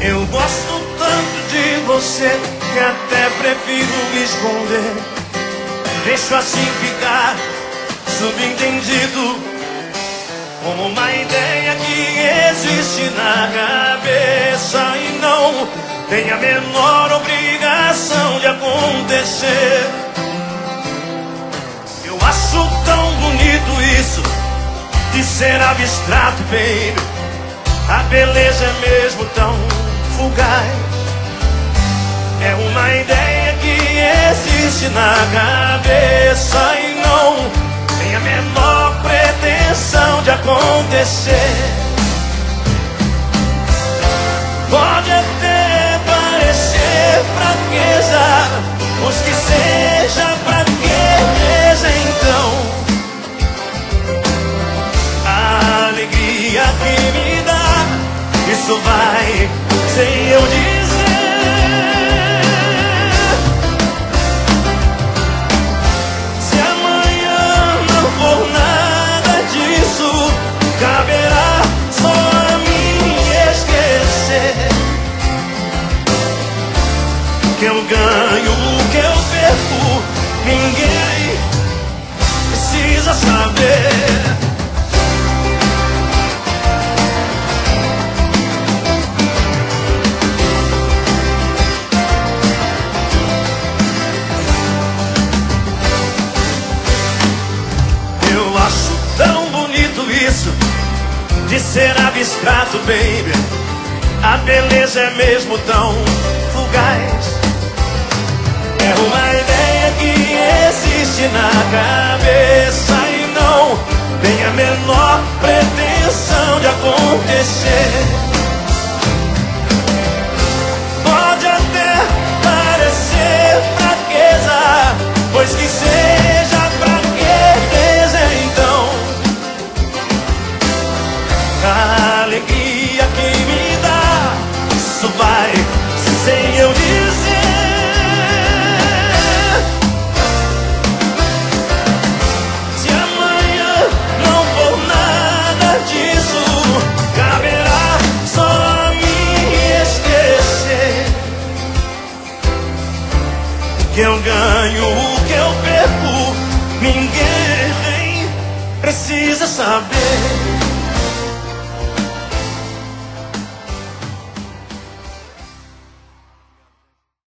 Eu gosto tanto de você que até prefiro me esconder. Deixo assim ficar subentendido, como uma ideia que existe na cabeça e não tem a menor obrigação de acontecer. Eu acho tão bonito isso de ser abstrato, baby. A beleza é mesmo tão fugaz. É uma ideia que existe na cabeça e não tem a menor pretensão de acontecer. Pode até parecer fraqueza, pois que seja fraqueza então. A alegria que me dá, isso vai sem eu dizer. Se amanhã não for nada disso, caberá só a mim esquecer. Que eu ganho, o que eu perco, ninguém precisa saber. Eu acho tão bonito isso de ser abstrato, baby. A beleza é mesmo tão fugaz. É uma ideia que existe na cabeça e não tem a menor pretensão de acontecer. Pode até parecer fraqueza, pois que seja fraqueza então. A alegria que me dá, isso vai sem eu dizer. Se amanhã não for nada disso, caberá só a mim esquecer. O que eu ganho, o que eu perco, ninguém precisa saber.